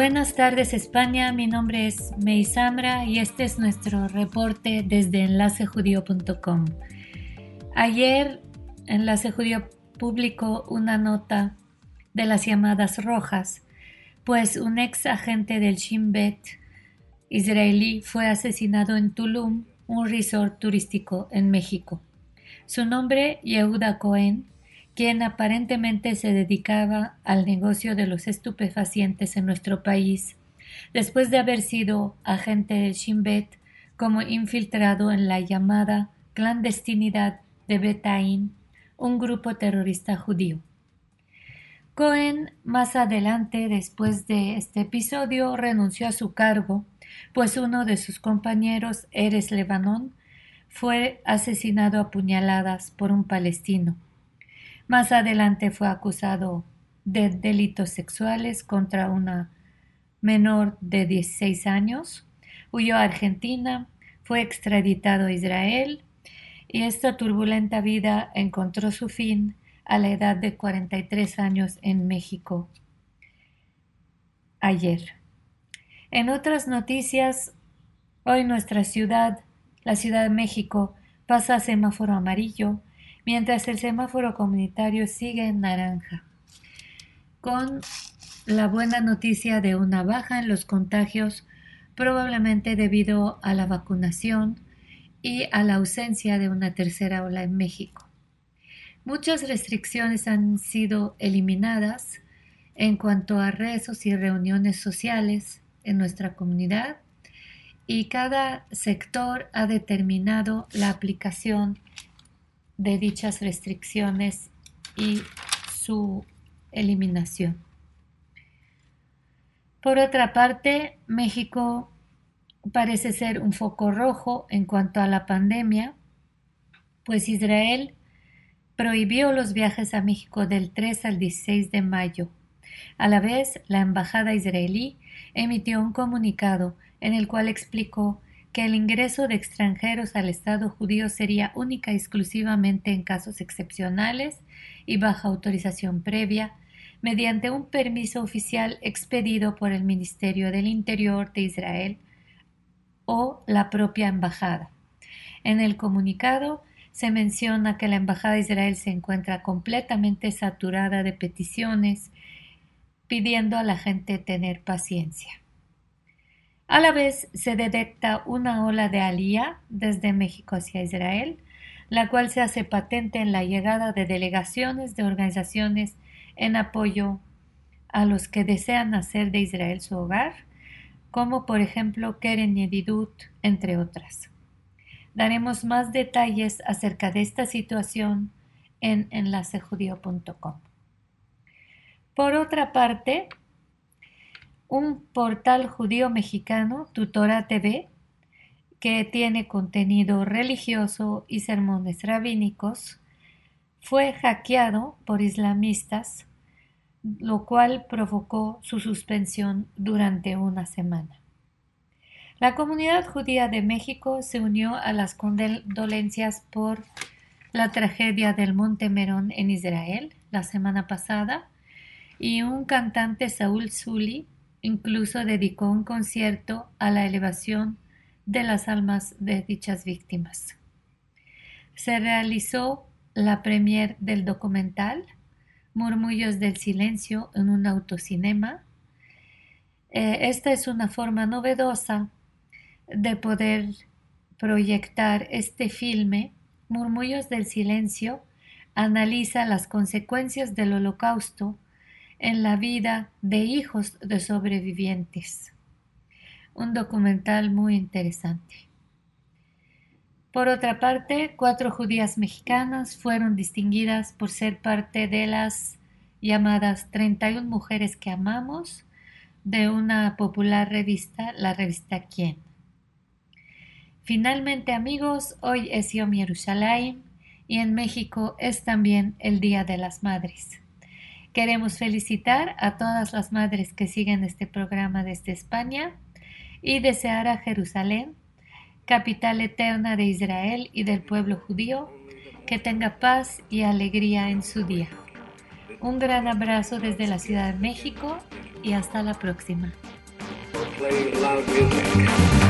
Buenas tardes España, mi nombre es Mei Samra y este es nuestro reporte desde enlacejudío.com. Ayer Enlace Judío publicó una nota de las llamadas rojas, pues un ex agente del Shin Bet israelí fue asesinado en Tulum, un resort turístico en México. Su nombre, Yehuda Cohen, quien aparentemente se dedicaba al negocio de los estupefacientes en nuestro país, después de haber sido agente del Shin Bet como infiltrado en la llamada clandestinidad de Betain, un grupo terrorista judío. Cohen más adelante, después de este episodio, renunció a su cargo, pues uno de sus compañeros, Erez Lebanon, fue asesinado a puñaladas por un palestino. Más adelante fue acusado de delitos sexuales contra una menor de 16 años, huyó a Argentina, fue extraditado a Israel y esta turbulenta vida encontró su fin a la edad de 43 años en México ayer. En otras noticias, hoy nuestra ciudad, la Ciudad de México, pasa a semáforo amarillo, mientras el semáforo comunitario sigue en naranja, con la buena noticia de una baja en los contagios, probablemente debido a la vacunación y a la ausencia de una tercera ola en México. Muchas restricciones han sido eliminadas en cuanto a rezos y reuniones sociales en nuestra comunidad y cada sector ha determinado la aplicación de dichas restricciones y su eliminación. Por otra parte, México parece ser un foco rojo en cuanto a la pandemia, pues Israel prohibió los viajes a México del 3 al 16 de mayo. A la vez, la embajada israelí emitió un comunicado en el cual explicó que el ingreso de extranjeros al Estado judío sería única y exclusivamente en casos excepcionales y bajo autorización previa, mediante un permiso oficial expedido por el Ministerio del Interior de Israel o la propia embajada. En el comunicado se menciona que la embajada de Israel se encuentra completamente saturada de peticiones, pidiendo a la gente tener paciencia. A la vez se detecta una ola de aliyá desde México hacia Israel, la cual se hace patente en la llegada de delegaciones de organizaciones en apoyo a los que desean hacer de Israel su hogar, como por ejemplo Keren Yedidut, entre otras. Daremos más detalles acerca de esta situación en enlacejudío.com. Por otra parte, un portal judío mexicano, Tutora TV, que tiene contenido religioso y sermones rabínicos, fue hackeado por islamistas, lo cual provocó su suspensión durante una semana. La comunidad judía de México se unió a las condolencias por la tragedia del Monte Merón en Israel la semana pasada y un cantante, Saúl Zuli, incluso dedicó un concierto a la elevación de las almas de dichas víctimas. Se realizó la premier del documental Murmullos del Silencio en un autocinema. Esta es una forma novedosa de poder proyectar este filme. Murmullos del Silencio analiza las consecuencias del Holocausto en la vida de hijos de sobrevivientes. Un documental muy interesante. Por otra parte, 4 judías mexicanas fueron distinguidas por ser parte de las llamadas 31 mujeres que amamos de una popular revista, la revista Quién. Finalmente, amigos, hoy es Yom Yerushalayim y en México es también el Día de las Madres. Queremos felicitar a todas las madres que siguen este programa desde España y desear a Jerusalén, capital eterna de Israel y del pueblo judío, que tenga paz y alegría en su día. Un gran abrazo desde la Ciudad de México y hasta la próxima. play loud music.